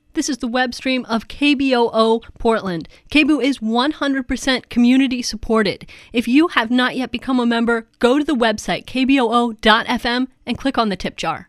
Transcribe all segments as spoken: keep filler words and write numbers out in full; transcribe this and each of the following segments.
This is the web stream of K B O O Portland. K B O O is one hundred percent community supported. If you have not yet become a member, go to the website k b o o dot f m and click on the tip jar.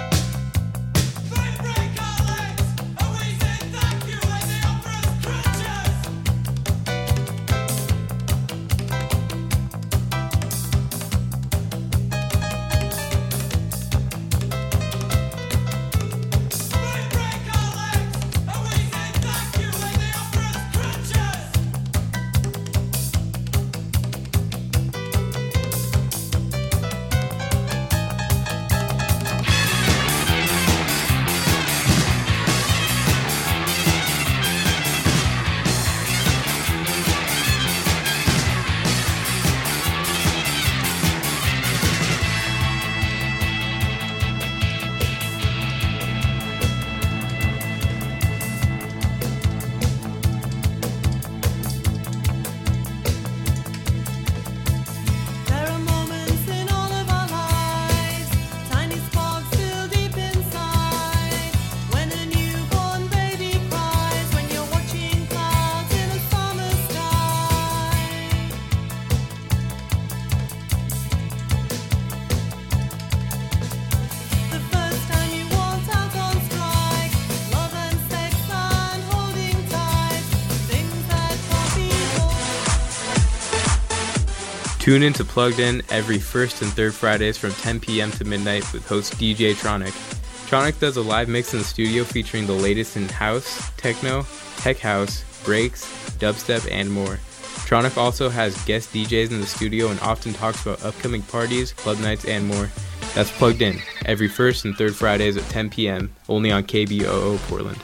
Tune in to Plugged In every first and third Fridays from ten p.m. to midnight with host D J Tronic. Tronic does a live mix in the studio featuring the latest in house, techno, tech house, breaks, dubstep, and more. Tronic also has guest D Js in the studio and often talks about upcoming parties, club nights, and more. That's Plugged In every first and third Fridays at ten p.m. only on K B O O Portland.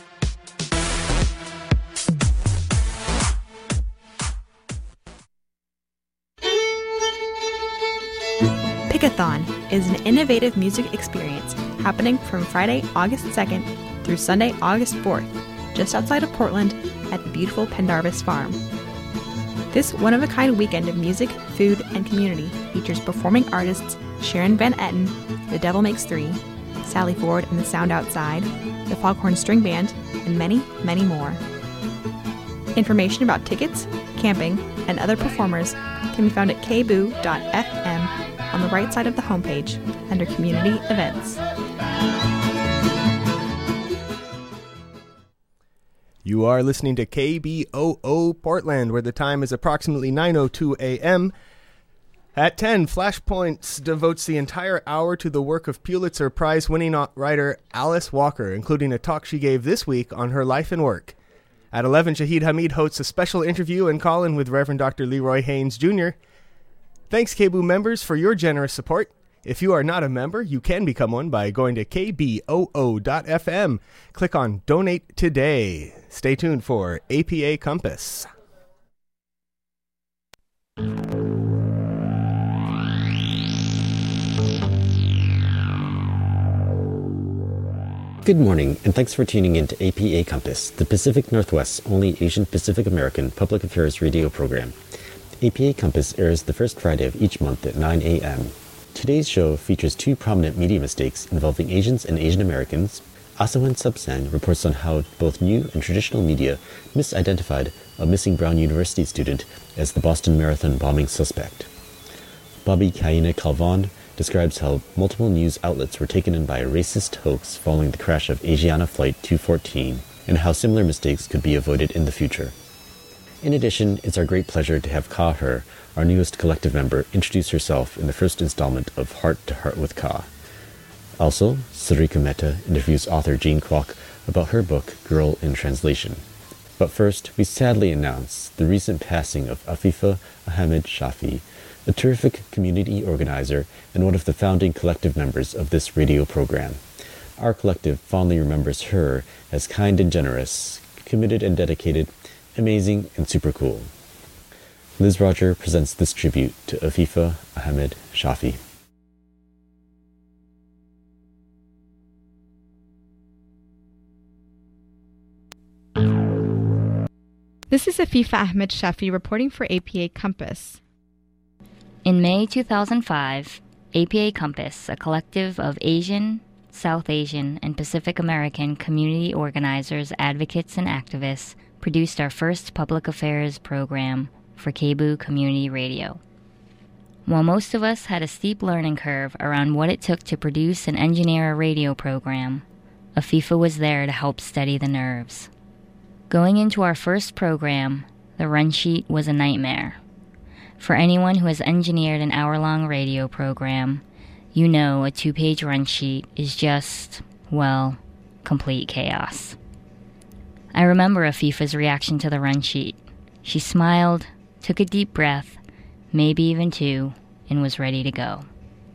Pickathon is an innovative music experience happening from Friday, August second through Sunday, August fourth, just outside of Portland at the beautiful Pendarvis Farm. This one-of-a-kind weekend of music, food, and community features performing artists Sharon Van Etten, The Devil Makes Three, Sally Ford and the Sound Outside, the Foghorn String Band, and many, many more. Information about tickets, camping, and other performers can be found at k b o o dot f m on the right side of the homepage under Community Events. You are listening to K B O O Portland, where the time is approximately nine oh two a.m. At ten, Flashpoints devotes the entire hour to the work of Pulitzer Prize-winning writer Alice Walker, including a talk she gave this week on her life and work. At eleven, Shahid Hamid hosts a special interview and call-in with Reverend Doctor Leroy Haynes, Junior Thanks, K B O O members, for your generous support. If you are not a member, you can become one by going to k b o o dot f m. Click on Donate Today. Stay tuned for A P A Compass. Good morning, and thanks for tuning in to A P A Compass, the Pacific Northwest's only Asian Pacific American public affairs radio program. A P A Compass airs the first Friday of each month at nine a.m. Today's show features two prominent media mistakes involving Asians and Asian Americans. Asawan Subsan reports on how both new and traditional media misidentified a missing Brown University student as the Boston Marathon bombing suspect. Bobby Kaina Calvon describes how multiple news outlets were taken in by a racist hoax following the crash of Asiana Flight two fourteen, and how similar mistakes could be avoided in the future. In addition, it's our great pleasure to have Ka Her, our newest collective member, introduce herself in the first installment of Heart to Heart with Ka. Also, Sarika Mehta interviews author Jean Kwok about her book, Girl in Translation. But first, we sadly announce the recent passing of Afifa Ahmed Shafi, a terrific community organizer and one of the founding collective members of this radio program. Our collective fondly remembers her as kind and generous, committed and dedicated, amazing and super cool. Liz Roger presents this tribute to Afifa Ahmed Shafi. This is Afifa Ahmed Shafi reporting for A P A Compass. In May two thousand five, A P A Compass, a collective of Asian, South Asian, and Pacific American community organizers, advocates, and activists produced our first public affairs program for K B O O Community Radio. While most of us had a steep learning curve around what it took to produce and engineer a radio program, Afifa was there to help steady the nerves. Going into our first program, the run sheet was a nightmare. For anyone who has engineered an hour-long radio program, you know a two-page run sheet is just, well, complete chaos. I remember Afifa's reaction to the run sheet. She smiled, took a deep breath, maybe even two, and was ready to go.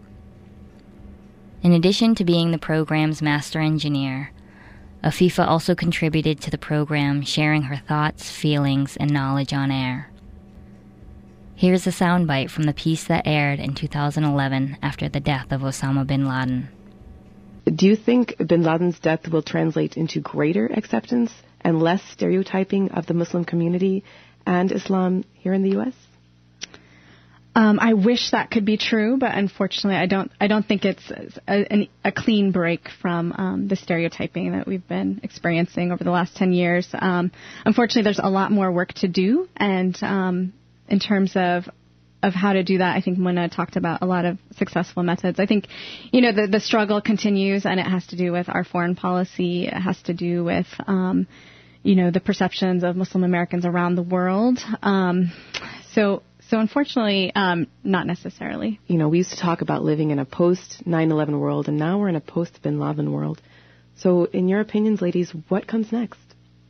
In addition to being the program's master engineer, Afifa also contributed to the program, sharing her thoughts, feelings, and knowledge on air. Here's a soundbite from the piece that aired in two thousand eleven after the death of Osama bin Laden. Do you think bin Laden's death will translate into greater acceptance and less stereotyping of the Muslim community and Islam here in the U S? Um, I wish that could be true, but unfortunately, I don't. I don't think it's a, a clean break from um, the stereotyping that we've been experiencing over the last ten years. Um, unfortunately, there's a lot more work to do, and um, in terms of of how to do that, I think Muna talked about a lot of successful methods. I think, you know, the the struggle continues, and it has to do with our foreign policy. It has to do with um, you know, the perceptions of Muslim Americans around the world. Um, so. So unfortunately, um, not necessarily. You know, we used to talk about living in a post nine eleven world, and now we're in a post-Bin Laden world. So in your opinions, ladies, what comes next?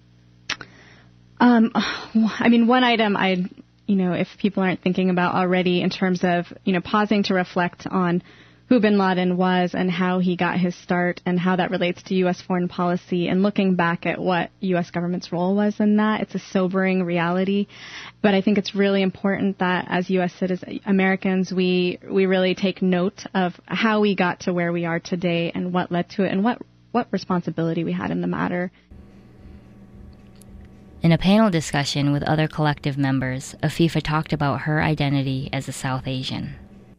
Um, I mean, one item I, you know, if people aren't thinking about already in terms of, you know, pausing to reflect on who bin Laden was and how he got his start and how that relates to U S foreign policy, and looking back at what U S government's role was in that. It's a sobering reality. But I think it's really important that as U S citizens, Americans, we we really take note of how we got to where we are today and what led to it and what, what responsibility we had in the matter. In a panel discussion with other collective members, Afifa talked about her identity as a South Asian.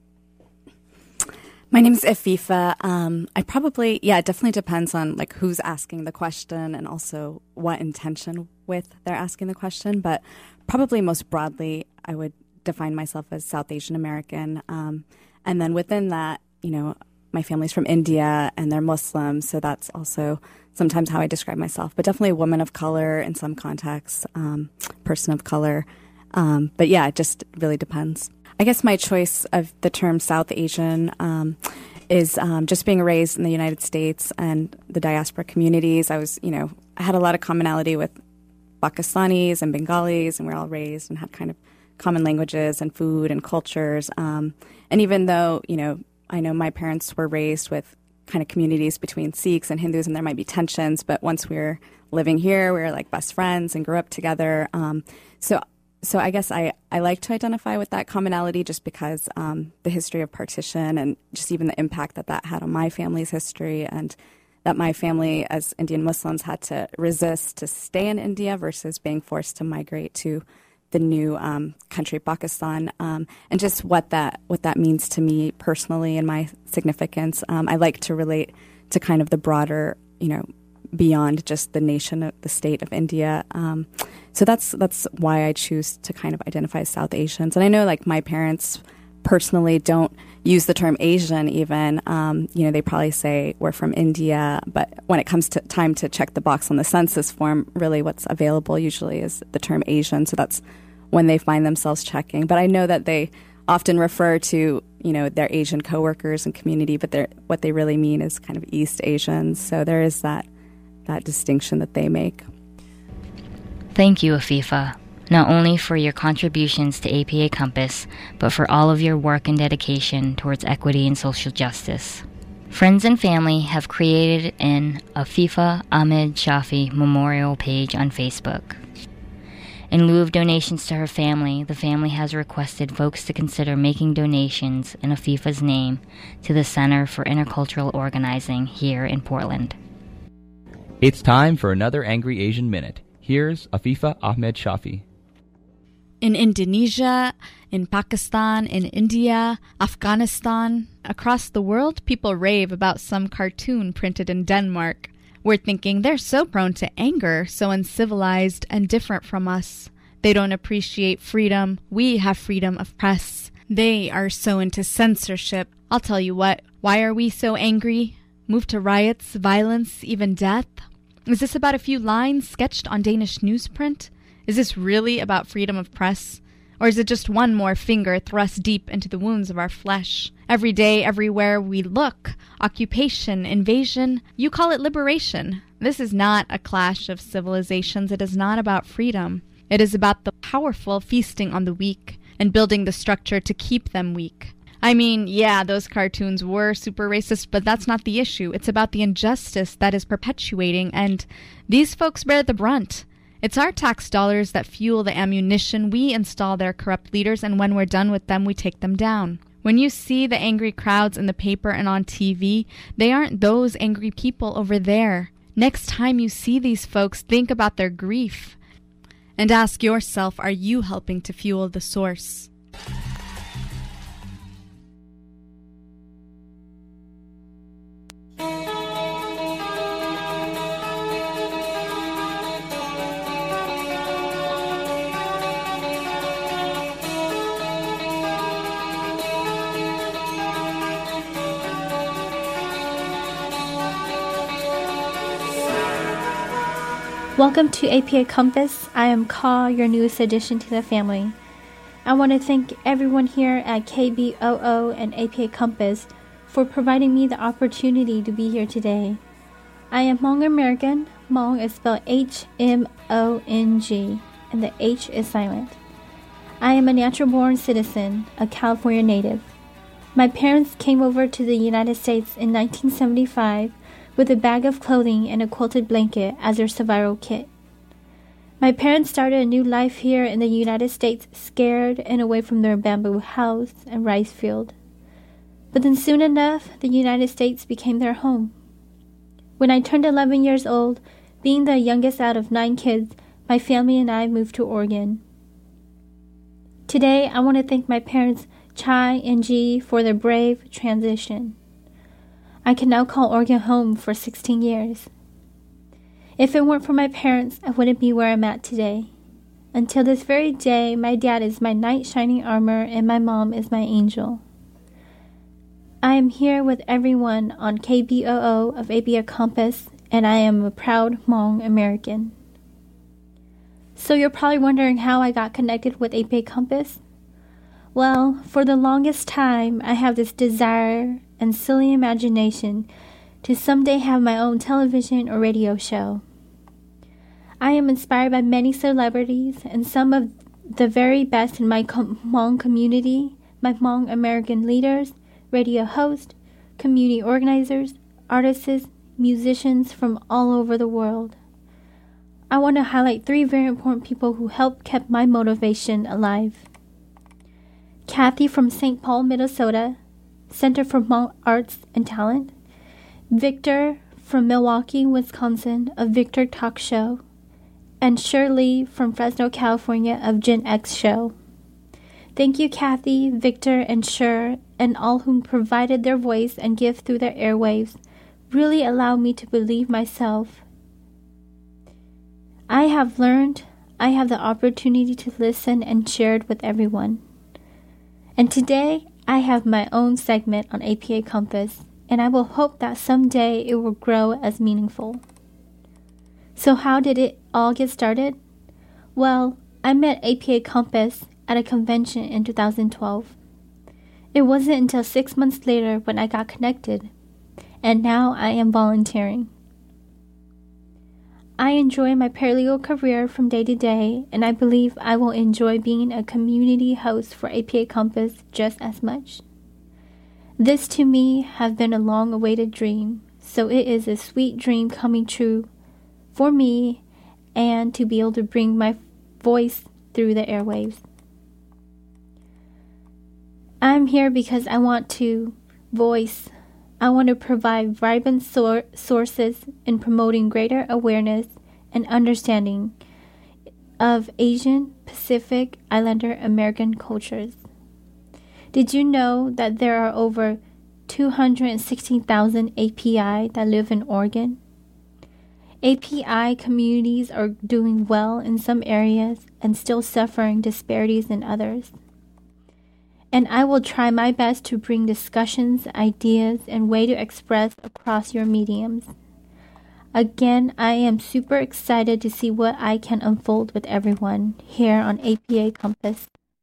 My name is Afifa. Um, I probably, yeah, it definitely depends on like who's asking the question and also what intention with they're asking the question. But probably most broadly, I would define myself as South Asian American. Um, and then within that, you know, my family's from India and they're Muslim. So that's also sometimes how I describe myself. But definitely a woman of color in some contexts, um, person of color. Um, but yeah, it just really depends. I guess my choice of the term South Asian um, is um, just being raised in the United States and the diaspora communities. I was, you know, I had a lot of commonality with Pakistanis and Bengalis, and we were all raised and had kind of common languages and food and cultures. Um, and even though, you know, I know my parents were raised with kind of communities between Sikhs and Hindus, and there might be tensions, but once we were living here, we were like best friends and grew up together. Um, so So I guess I, I like to identify with that commonality just because um, the history of partition and just even the impact that that had on my family's history, and that my family as Indian Muslims had to resist to stay in India versus being forced to migrate to the new um, country, Pakistan, um, and just what that what that means to me personally and my significance. Um, I like to relate to kind of the broader, you know, beyond just the nation, the state of India. Um, so that's that's why I choose to kind of identify as South Asians. And I know like my parents personally don't use the term Asian even. Um, you know, they probably say we're from India. But when it comes to time to check the box on the census form, really what's available usually is the term Asian. So that's when they find themselves checking. But I know that they often refer to, you know, their Asian coworkers and community, but they're, what they really mean is kind of East Asians. So there is that that distinction that they make. Thank you, Afifa, not only for your contributions to A P A Compass, but for all of your work and dedication towards equity and social justice. Friends and family have created an Afifa Ahmed Shafi memorial page on Facebook. In lieu of donations to her family, the family has requested folks to consider making donations in Afifa's name to the Center for Intercultural Organizing here in Portland. It's time for another Angry Asian Minute. Here's Afifa Ahmed Shafi. in Indonesia, in Pakistan, in India, Afghanistan. Across the world, people rave about some cartoon printed in Denmark. We're thinking they're so prone to anger, so uncivilized and different from us. They don't appreciate freedom. We have freedom of press. They are so into censorship. I'll tell you what, why are we so angry? Move to riots, violence, even death? Is this about a few lines sketched on Danish newsprint? Is this really about freedom of press? Or is it just one more finger thrust deep into the wounds of our flesh? Every day, everywhere we look, occupation, invasion, you call it liberation. This is not a clash of civilizations. It is not about freedom. It is about the powerful feasting on the weak and building the structure to keep them weak. I mean, yeah, those cartoons were super racist, but that's not the issue. It's about the injustice that is perpetuating, and these folks bear the brunt. It's our tax dollars that fuel the ammunition. We install their corrupt leaders, and when we're done with them, we take them down. When you see the angry crowds in the paper and on T V, they aren't those angry people over there. Next time you see these folks, think about their grief and ask yourself, are you helping to fuel the source? Welcome to A P A Compass. I am Ka, your newest addition to the family. I want to thank everyone here at K B O O and A P A Compass for providing me the opportunity to be here today. I am Hmong American. Hmong is spelled H M O N G, and the H is silent. I am a natural-born citizen, a California native. My parents came over to the United States in nineteen seventy-five with a bag of clothing and a quilted blanket as their survival kit. My parents started a new life here in the United States, scared and away from their bamboo house and rice field. But then soon enough, the United States became their home. When I turned eleven years old, being the youngest out of nine kids, my family and I moved to Oregon. Today, I want to thank my parents, Chai and Ji, for their brave transition. I can now call Oregon home for sixteen years. If it weren't for my parents, I wouldn't be where I'm at today. Until this very day, my dad is my knight shining armor and my mom is my angel. I am here with everyone on K B O O of A P A Compass, and I am a proud Hmong American. So you're probably wondering how I got connected with A P A Compass? Well, for the longest time, I have this desire and silly imagination to someday have my own television or radio show. I am inspired by many celebrities and some of the very best in my Hmong community, my Hmong American leaders, radio hosts, community organizers, artists, musicians from all over the world. I want to highlight three very important people who helped keep my motivation alive. Kathy from Saint Paul, Minnesota, Center for Hmong Arts and Talent. Victor from Milwaukee, Wisconsin, of Victor Talk Show. And Shirley from Fresno, California, of Gen X Show. Thank you, Kathy, Victor, and Shir, and all whom provided their voice and gift through their airwaves, really allowed me to believe myself. I have learned, I have the opportunity to listen and share it with everyone. And today, I have my own segment on A P A Compass, and I will hope that someday it will grow as meaningful. So how did it all get started? Well, I met A P A Compass at a convention in two thousand twelve. It wasn't until six months later when I got connected, and now I am volunteering. I enjoy my paralegal career from day to day, and I believe I will enjoy being a community host for A P A Compass just as much. This to me has been a long-awaited dream, so it is a sweet dream coming true for me and to be able to bring my voice through the airwaves. I'm here because I want to voice I want to provide vibrant sor- sources in promoting greater awareness and understanding of Asian, Pacific, Islander American cultures. Did you know that there are over two hundred sixteen thousand A P I that live in Oregon? A P I communities are doing well in some areas and still suffering disparities in others. And I will try my best to bring discussions, ideas, and way to express across your mediums. Again, I am super excited to see what I can unfold with everyone here on A P A Compass.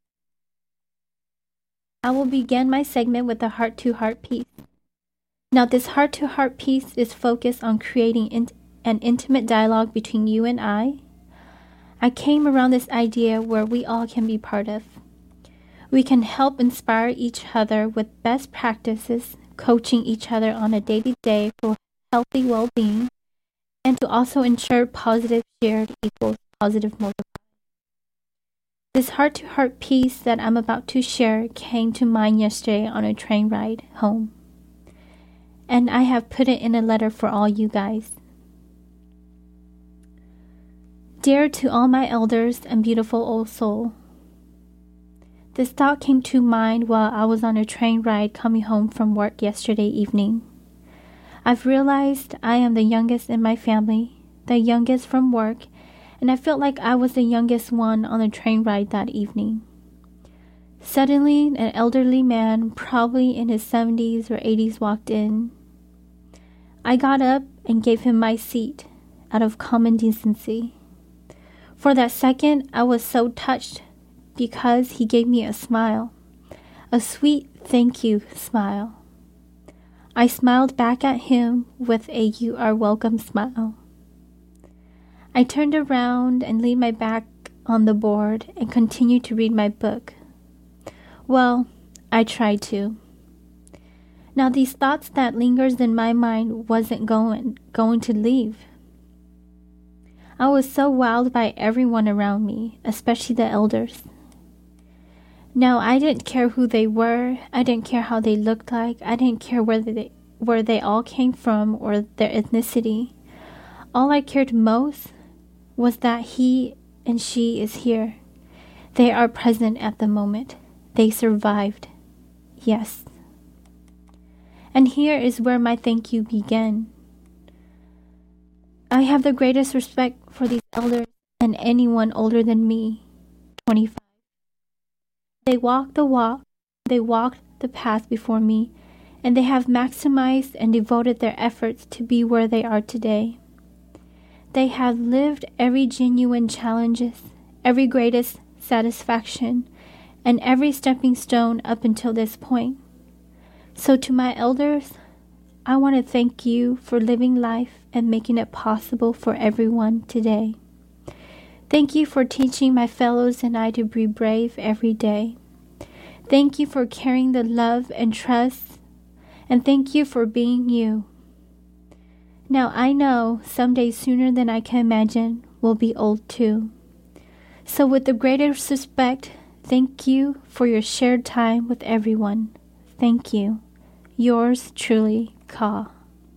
I will begin my segment with a heart-to-heart piece. Now, this heart-to-heart piece is focused on creating in- an intimate dialogue between you and I. I came around this idea where we all can be part of. We can help inspire each other with best practices, coaching each other on a day-to-day for healthy well-being, and to also ensure positive shared equals positive multiplied. This heart-to-heart piece that I'm about to share came to mind yesterday on a train ride home, and I have put it in a letter for all you guys. Dear to all my elders and beautiful old soul, this thought came to mind while I was on a train ride coming home from work yesterday evening. I've realized I am the youngest in my family, the youngest from work, and I felt like I was the youngest one on the train ride that evening. Suddenly, an elderly man, probably in his seventies or eighties, walked in. I got up and gave him my seat out of common decency. For that second, I was so touched because he gave me a smile, a sweet thank you smile. I smiled back at him with a you are welcome smile. I turned around and leaned my back on the board and continued to read my book. Well, I tried to. Now these thoughts that lingers in my mind wasn't going, going to leave. I was so wowed by everyone around me, especially the elders. Now, I didn't care who they were. I didn't care how they looked like. I didn't care where they, where they all came from or their ethnicity. All I cared most was that he and she is here. They are present at the moment. They survived. Yes. And here is where my thank you began. I have the greatest respect for these elders and anyone older than me, twenty-five. They walked the walk, they walked the path before me, and they have maximized and devoted their efforts to be where they are today. They have lived every genuine challenges, every greatest satisfaction, and every stepping stone up until this point. So to my elders, I want to thank you for living life and making it possible for everyone today. Thank you for teaching my fellows and I to be brave every day. Thank you for carrying the love and trust, and thank you for being you. Now I know someday sooner than I can imagine we'll be old too. So with the greatest respect, thank you for your shared time with everyone. Thank you. Yours truly, Ka.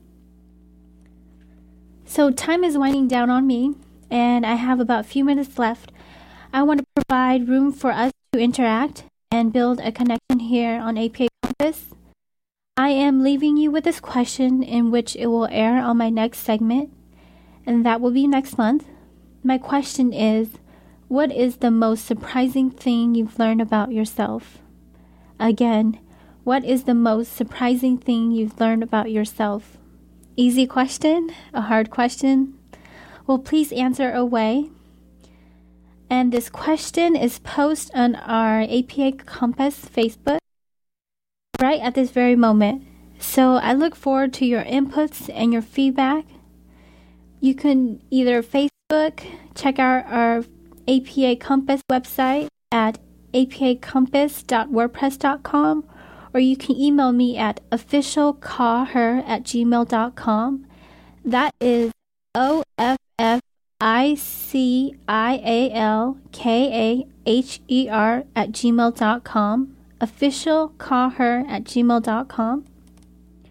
So time is winding down on me, and I have about a few minutes left. I want to provide room for us to interact and build a connection here on A P A Compass. I am leaving you with this question in which it will air on my next segment, and that will be next month. My question is, what is the most surprising thing you've learned about yourself? Again, what is the most surprising thing you've learned about yourself? Easy question? A hard question? Well, please answer away. And this question is posted on our A P A Compass Facebook right at this very moment. So I look forward to your inputs and your feedback. You can either Facebook, check out our A P A Compass website at a p a compass dot wordpress dot com, or you can email me at official call her at gmail dot com. That is O F F I C I A L K A H E R at gmail dot com. official call her at gmail dot com.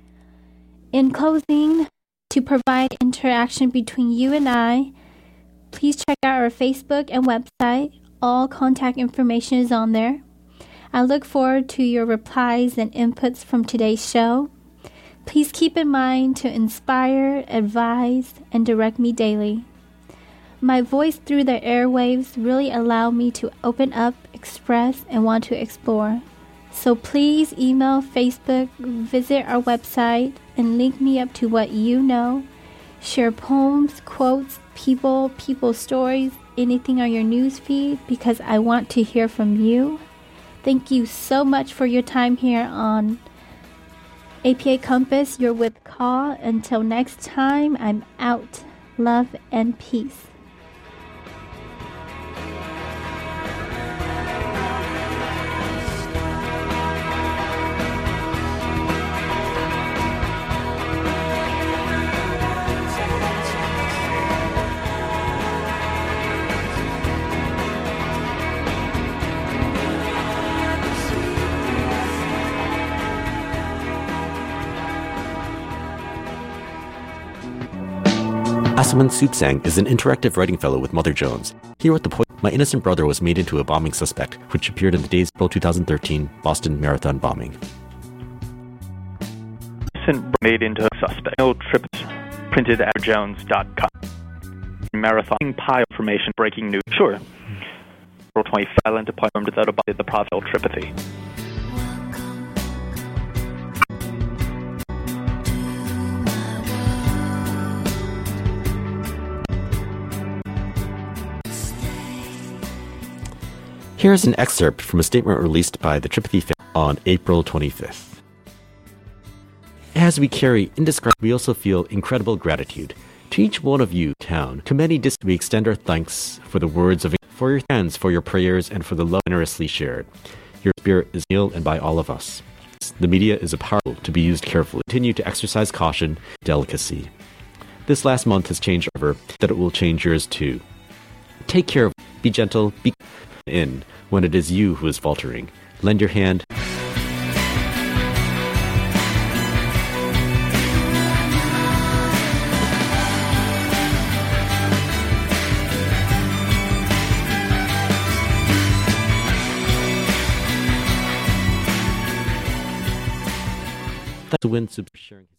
In closing, to provide interaction between you and I, Please check out our Facebook and website. All contact information is on there. I look forward to your replies and inputs from today's show. Please keep in mind to inspire, advise, and direct me daily. My voice through the airwaves really allow me to open up, express, and want to explore. So please email, Facebook, visit our website, and link me up to what you know. Share poems, quotes, people, people stories, anything on your news feed, because I want to hear from you. Thank you so much for your time here on A P A Compass. You're with Ka. Until next time, I'm out. Love and peace. Asaman Soupsang is an interactive writing fellow with Mother Jones. He wrote the poem, "My Innocent Brother Was Made into a Bombing Suspect," which appeared in the day's April twenty thirteen Boston Marathon bombing. Innocent made into a suspect. No trips printed at jones dot com. Marathon pile information breaking news. Sure. April twenty-fifth, violent appointment without a the prophet Tripathy. Here is an excerpt from a statement released by the Tripathy family on April twenty-fifth. As we carry indescribable, we also feel incredible gratitude. To each one of you, town, to many distant, we extend our thanks for the words of, for your hands, for your prayers, and for the love generously shared. Your spirit is healed and by all of us. The media is a power to be used carefully. Continue to exercise caution, delicacy. This last month has changed forever, that it will change yours too. Take care of, be gentle, be in when it is you who is faltering. Lend your hand. That's the win super sharing.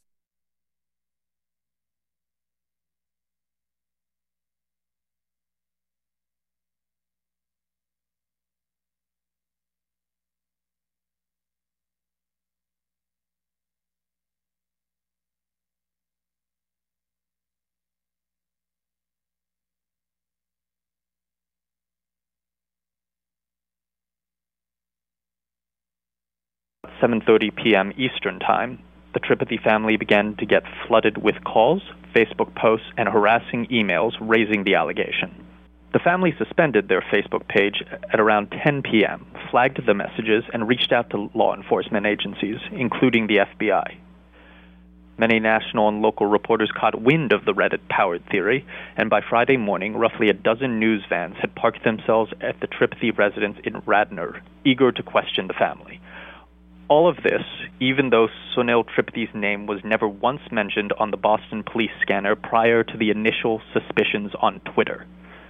seven thirty p.m. Eastern Time, the Tripathy family began to get flooded with calls, Facebook posts, and harassing emails raising the allegation. The family suspended their Facebook page at around ten p.m., flagged the messages, and reached out to law enforcement agencies, including the F B I. Many national and local reporters caught wind of the Reddit-powered theory, and by Friday morning, roughly a dozen news vans had parked themselves at the Tripathy residence in Radnor, eager to question the family. All of this, even though Sunil Tripathy's name was never once mentioned on the Boston police scanner prior to the initial suspicions on Twitter.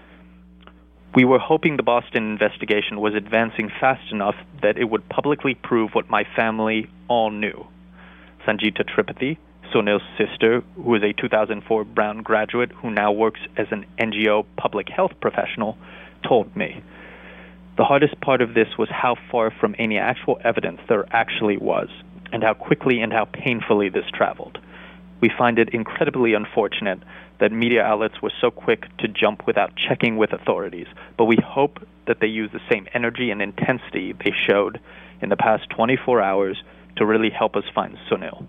We were hoping the Boston investigation was advancing fast enough that it would publicly prove what my family all knew. Sanjita Tripathy, Sunil's sister, who is a two thousand four Brown graduate who now works as an N G O public health professional, told me. The hardest part of this was how far from any actual evidence there actually was, and how quickly and how painfully this traveled. We find it incredibly unfortunate that media outlets were so quick to jump without checking with authorities, but we hope that they use the same energy and intensity they showed in the past twenty-four hours to really help us find Sunil.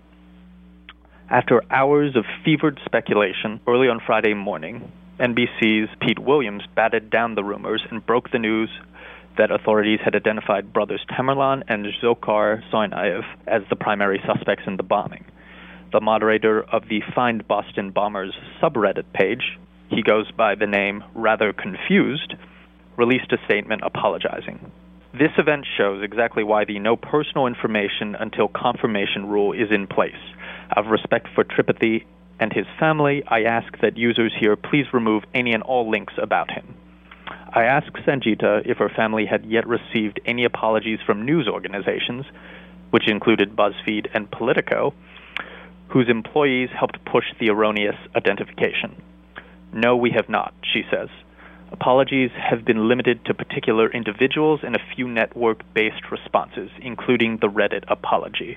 After hours of fevered speculation, early on Friday morning, N B C's Pete Williams batted down the rumors and broke the news that authorities had identified brothers Tamerlan and Dzhokhar Tsarnaev as the primary suspects in the bombing. The moderator of the Find Boston Bombers subreddit page, he goes by the name Rather Confused, released a statement apologizing. This event shows exactly why the no personal information until confirmation rule is in place, out of respect for Tripathy and his family, I ask that users here please remove any and all links about him. I asked Sanjita if her family had yet received any apologies from news organizations, which included BuzzFeed and Politico, whose employees helped push the erroneous identification. No, we have not, she says. Apologies have been limited to particular individuals and a few network-based responses, including the Reddit apology.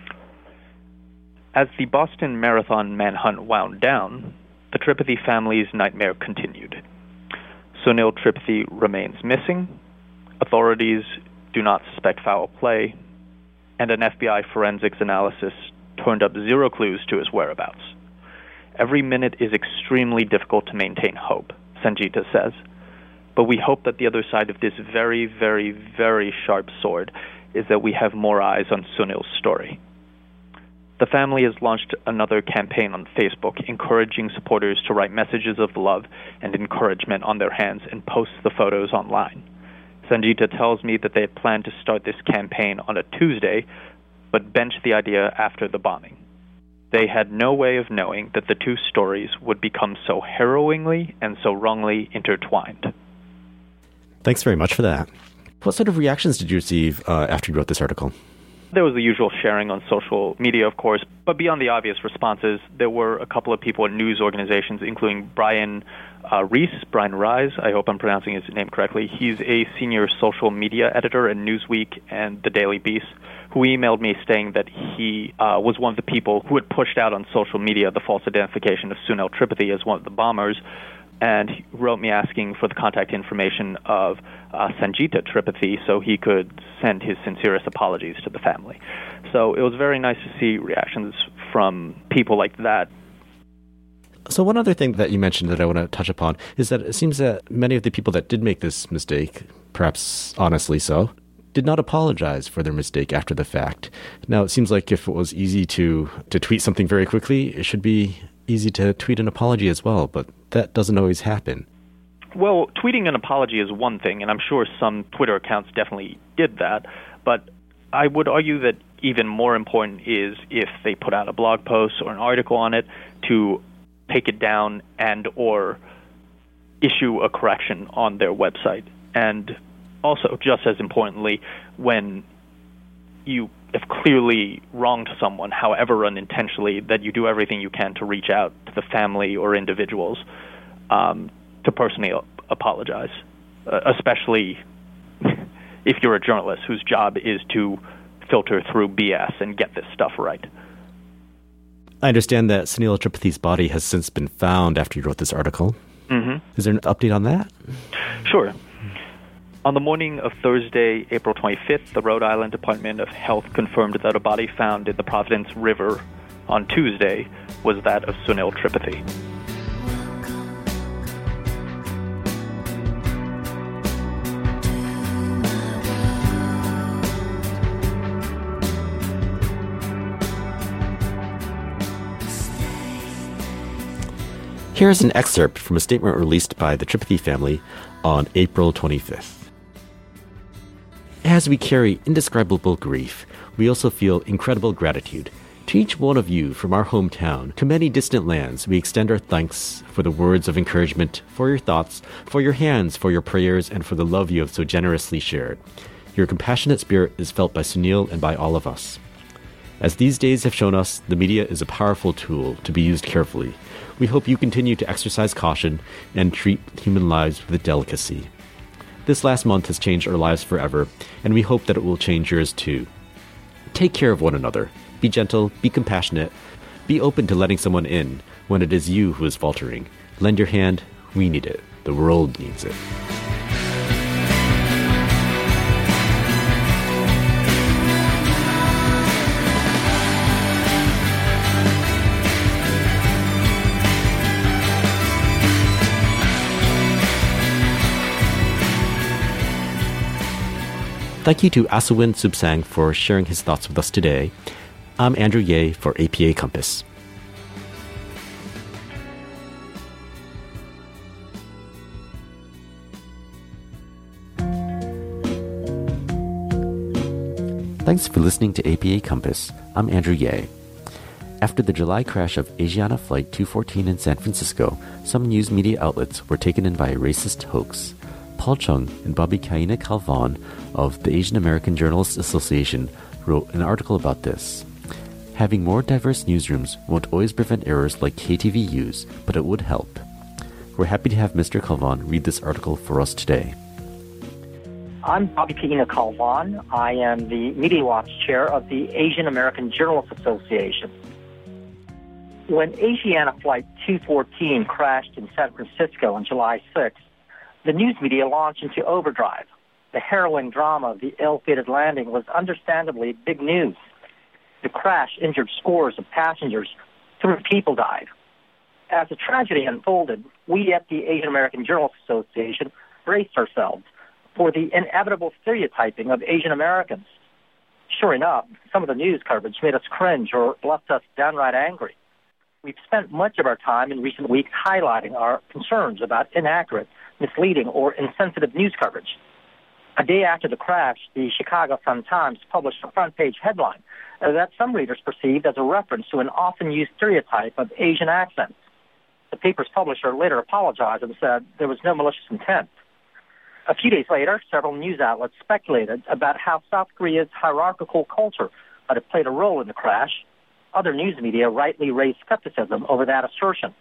As the Boston Marathon manhunt wound down, the Tripathi family's nightmare continued. Sunil Tripathi remains missing, authorities do not suspect foul play, and an F B I forensics analysis turned up zero clues to his whereabouts. Every minute is extremely difficult to maintain hope, Sanjita says, but we hope that the other side of this very, very, very sharp sword is that we have more eyes on Sunil's story. The family has launched another campaign on Facebook encouraging supporters to write messages of love and encouragement on their hands and post the photos online. Sanjita tells me that they had planned to start this campaign on a Tuesday, but benched the idea after the bombing. They had no way of knowing that the two stories would become so harrowingly and so wrongly intertwined. Thanks very much for that. What sort of reactions did you receive uh, after you wrote this article? There was the usual sharing on social media, of course, but beyond the obvious responses, there were a couple of people in news organizations, including Brian uh, Reese, Brian Rise, I hope I'm pronouncing his name correctly. He's a senior social media editor at Newsweek and The Daily Beast, who emailed me saying that he uh, was one of the people who had pushed out on social media the false identification of Sunil Tripathi as one of the bombers, and he wrote me asking for the contact information of uh, Sanjita Tripathi so he could send his sincerest apologies to the family. So it was very nice to see reactions from people like that. So one other thing that you mentioned that I want to touch upon is that it seems that many of the people that did make this mistake, perhaps honestly so, did not apologize for their mistake after the fact. Now, it seems like if it was easy to, to tweet something very quickly, it should be easy to tweet an apology as well, but that doesn't always happen. Well, tweeting an apology is one thing, and I'm sure some Twitter accounts definitely did that, but I would argue that even more important is if they put out a blog post or an article on it to take it down and or issue a correction on their website. And also, just as importantly, when you have clearly wronged someone, however unintentionally, that you do everything you can to reach out to the family or individuals um, to personally apologize, uh, especially if you're a journalist whose job is to filter through B S and get this stuff right. I understand that Sunil Tripathi's body has since been found after you wrote this article. Mm-hmm. Is there an update on that? Sure. On the morning of Thursday, April twenty-fifth, the Rhode Island Department of Health confirmed that a body found in the Providence River on Tuesday was that of Sunil Tripathi. Here is an excerpt from a statement released by the Tripathi family on April twenty-fifth. As we carry indescribable grief, we also feel incredible gratitude. To each one of you from our hometown to many distant lands, we extend our thanks for the words of encouragement, for your thoughts, for your hands, for your prayers, and for the love you have so generously shared. Your compassionate spirit is felt by Sunil and by all of us. As these days have shown us, the media is a powerful tool to be used carefully. We hope you continue to exercise caution and treat human lives with delicacy. This last month has changed our lives forever, and we hope that it will change yours too. Take care of one another. Be gentle, be compassionate, be open to letting someone in when it is you who is faltering. Lend your hand. We need it. The world needs it. Thank you to Asawin Subsang for sharing his thoughts with us today. I'm Andrew Ye for A P A Compass. Thanks for listening to A P A Compass. I'm Andrew Ye. After the July crash of Asiana Flight two fourteen in San Francisco, some news media outlets were taken in by a racist hoax. Paul Chung and Bobby Kaina Calvon of the Asian American Journalists Association wrote an article about this. Having more diverse newsrooms won't always prevent errors like K T V U's, but it would help. We're happy to have Mister Calvon read this article for us today. I'm Bobby Kaina Calvon. I am the Media Watch Chair of the Asian American Journalists Association. When Asiana Flight two fourteen crashed in San Francisco on July sixth, the news media launched into overdrive. The harrowing drama of the ill-fated landing was understandably big news. The crash injured scores of passengers. Three people died. As the tragedy unfolded, we at the Asian American Journalists Association braced ourselves for the inevitable stereotyping of Asian Americans. Sure enough, some of the news coverage made us cringe or left us downright angry. We've spent much of our time in recent weeks highlighting our concerns about inaccurate, misleading, or insensitive news coverage. A day after the crash, the Chicago Sun-Times published a front-page headline that some readers perceived as a reference to an often-used stereotype of Asian accents. The paper's publisher later apologized and said there was no malicious intent. A few days later, several news outlets speculated about how South Korea's hierarchical culture might have played a role in the crash. Other news media rightly raised skepticism over that assertion.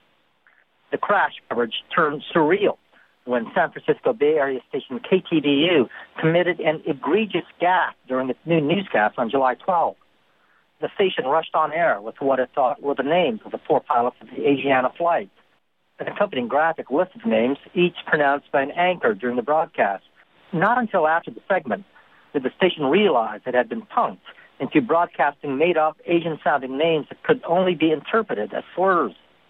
The crash coverage turned surreal when San Francisco Bay Area station K T V U committed an egregious gaffe during its new newscast on July twelfth. The station rushed on air with what it thought were the names of the four pilots of the Asiana flight. An accompanying graphic listed the names, each pronounced by an anchor during the broadcast. Not until after the segment did the station realize it had been punked into broadcasting made-up Asian-sounding names that could only be interpreted as slurs.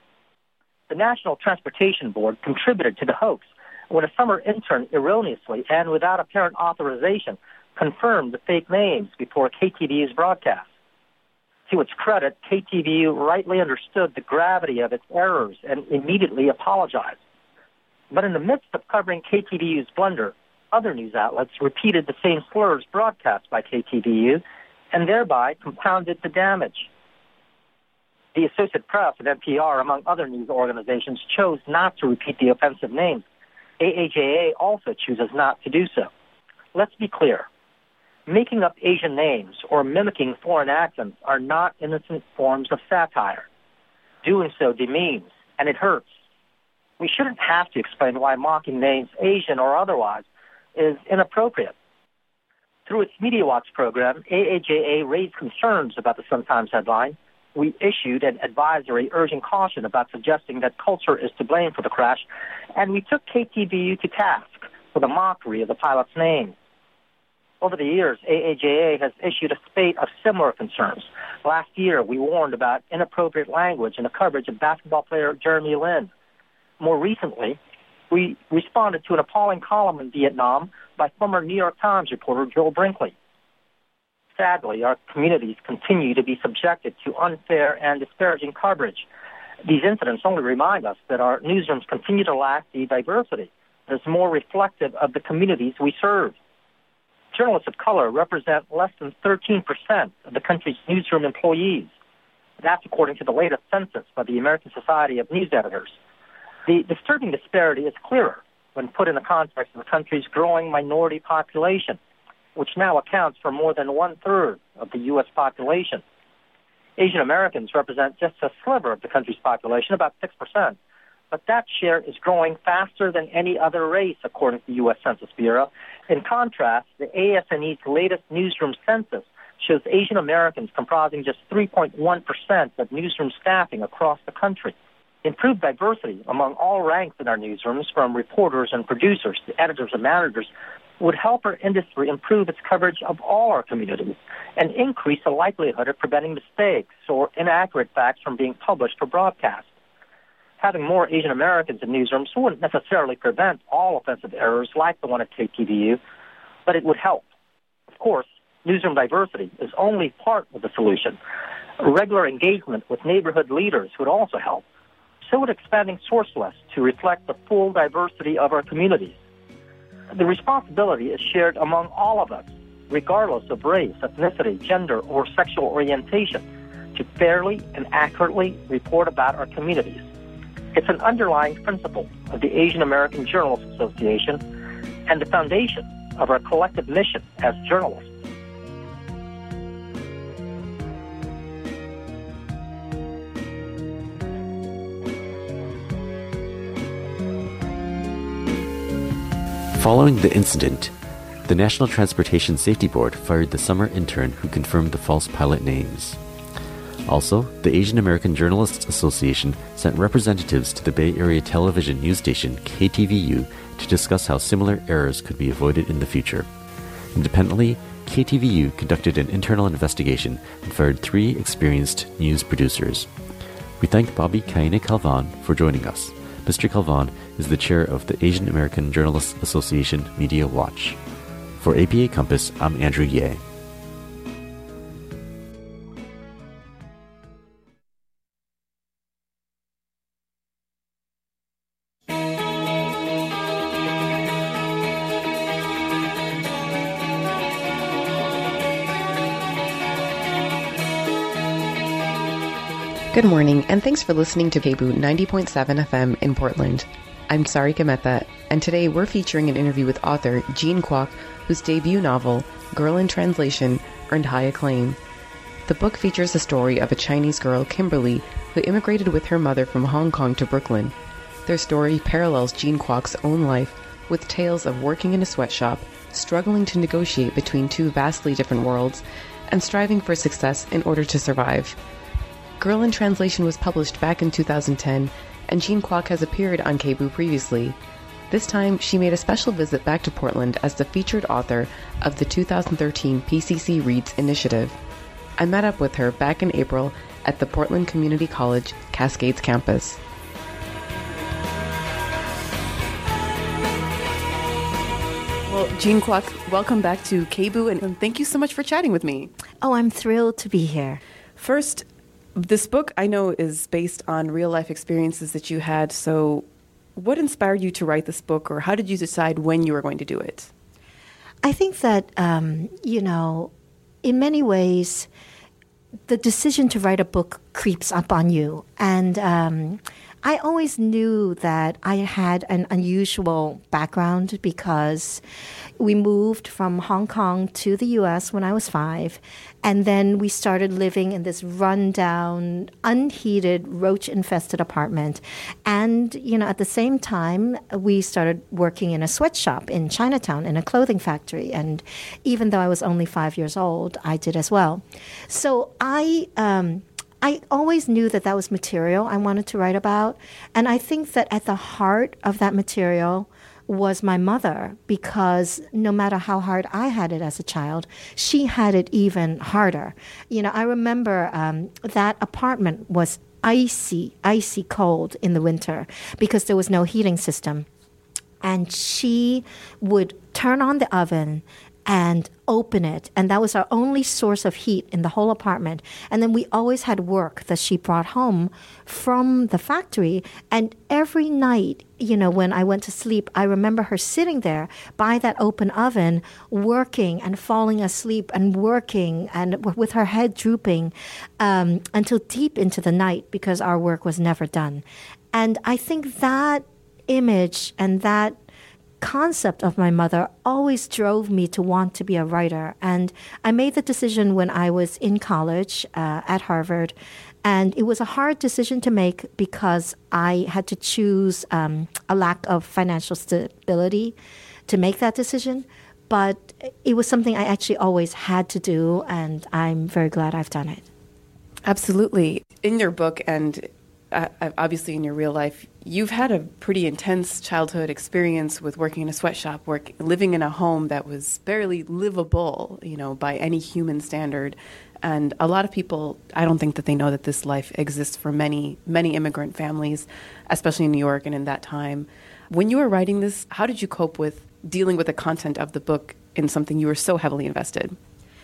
The National Transportation Board contributed to the hoax when a summer intern erroneously and without apparent authorization confirmed the fake names before K T V U's broadcast. To its credit, K T V U rightly understood the gravity of its errors and immediately apologized. But in the midst of covering K T V U's blunder, other news outlets repeated the same slurs broadcast by K T V U and thereby compounded the damage. The Associated Press and N P R, among other news organizations, chose not to repeat the offensive names. A A J A also chooses not to do so. Let's be clear. Making up Asian names or mimicking foreign accents are not innocent forms of satire. Doing so demeans, and it hurts. We shouldn't have to explain why mocking names, Asian or otherwise, is inappropriate. Through its Media Watch program, A A J A raised concerns about the Sun-Times headline. We issued an advisory urging caution about suggesting that culture is to blame for the crash, and we took K T V U to task for the mockery of the pilot's name. Over the years, A A J A has issued a spate of similar concerns. Last year, we warned about inappropriate language in the coverage of basketball player Jeremy Lin. More recently, we responded to an appalling column in Vietnam by former New York Times reporter Joel Brinkley. Sadly, our communities continue to be subjected to unfair and disparaging coverage. These incidents only remind us that our newsrooms continue to lack the diversity that is more reflective of the communities we serve. Journalists of color represent less than thirteen percent of the country's newsroom employees. That's according to the latest census by the American Society of News Editors. The disturbing disparity is clearer when put in the context of the country's growing minority population, which now accounts for more than one-third of the U S population. Asian Americans represent just a sliver of the country's population, about six percent. But that share is growing faster than any other race, according to the U S Census Bureau. In contrast, the A S N E's latest newsroom census shows Asian Americans comprising just three point one percent of newsroom staffing across the country. Improved diversity among all ranks in our newsrooms, from reporters and producers to editors and managers, would help our industry improve its coverage of all our communities and increase the likelihood of preventing mistakes or inaccurate facts from being published or broadcast. Having more Asian Americans in newsrooms wouldn't necessarily prevent all offensive errors like the one at K T V U, but it would help. Of course, newsroom diversity is only part of the solution. Regular engagement with neighborhood leaders would also help. So would expanding source lists to reflect the full diversity of our communities. The responsibility is shared among all of us, regardless of race, ethnicity, gender, or sexual orientation, to fairly and accurately report about our communities. It's an underlying principle of the Asian American Journalists Association and the foundation of our collective mission as journalists. Following the incident, the National Transportation Safety Board fired the summer intern who confirmed the false pilot names. Also, the Asian American Journalists Association sent representatives to the Bay Area television news station K T V U to discuss how similar errors could be avoided in the future. Independently, K T V U conducted an internal investigation and fired three experienced news producers. We thank Bobby Kaine Calvan for joining us. Mister Calvan is the chair of the Asian American Journalists Association Media Watch. For A P A Compass, I'm Andrew Ye. Good morning, and thanks for listening to K B O O ninety point seven F M in Portland. I'm Sarika Mehta, and today we're featuring an interview with author Jean Kwok, whose debut novel, Girl in Translation, earned high acclaim. The book features the story of a Chinese girl, Kimberly, who immigrated with her mother from Hong Kong to Brooklyn. Their story parallels Jean Kwok's own life with tales of working in a sweatshop, struggling to negotiate between two vastly different worlds, and striving for success in order to survive. Girl in Translation was published back in two thousand ten, and Jean Kwok has appeared on K B O O previously. This time, she made a special visit back to Portland as the featured author of the two thousand thirteen P C C Reads initiative. I met up with her back in April at the Portland Community College Cascades campus. Well, Jean Kwok, welcome back to K B O O, and thank you so much for chatting with me. Oh, I'm thrilled to be here. First, this book, I know, is based on real-life experiences that you had, so what inspired you to write this book, or how did you decide when you were going to do it? I think that, um, you know, in many ways, the decision to write a book creeps up on you. And um, I always knew that I had an unusual background because we moved from Hong Kong to the U S when I was five. And then we started living in this rundown, unheated, roach-infested apartment. And, you know, at the same time, we started working in a sweatshop in Chinatown, in a clothing factory. And even though I was only five years old, I did as well. So I... Um, I always knew that that was material I wanted to write about. And I think that at the heart of that material was my mother, because no matter how hard I had it as a child, she had it even harder. You know, I remember um, that apartment was icy, icy cold in the winter because there was no heating system. And she would turn on the oven and open it. And that was our only source of heat in the whole apartment. And then we always had work that she brought home from the factory. And every night, you know, when I went to sleep, I remember her sitting there by that open oven, working and falling asleep and working and w- with her head drooping um, until deep into the night because our work was never done. And I think that image and that concept of my mother always drove me to want to be a writer. And I made the decision when I was in college uh, at Harvard. And it was a hard decision to make because I had to choose um, a lack of financial stability to make that decision. But it was something I actually always had to do, and I'm very glad I've done it. Absolutely. In your book and uh, obviously in your real life, you've had a pretty intense childhood experience with working in a sweatshop, work, living in a home that was barely livable, you know, by any human standard. And a lot of people, I don't think that they know that this life exists for many, many immigrant families, especially in New York and in that time. When you were writing this, how did you cope with dealing with the content of the book in something you were so heavily invested?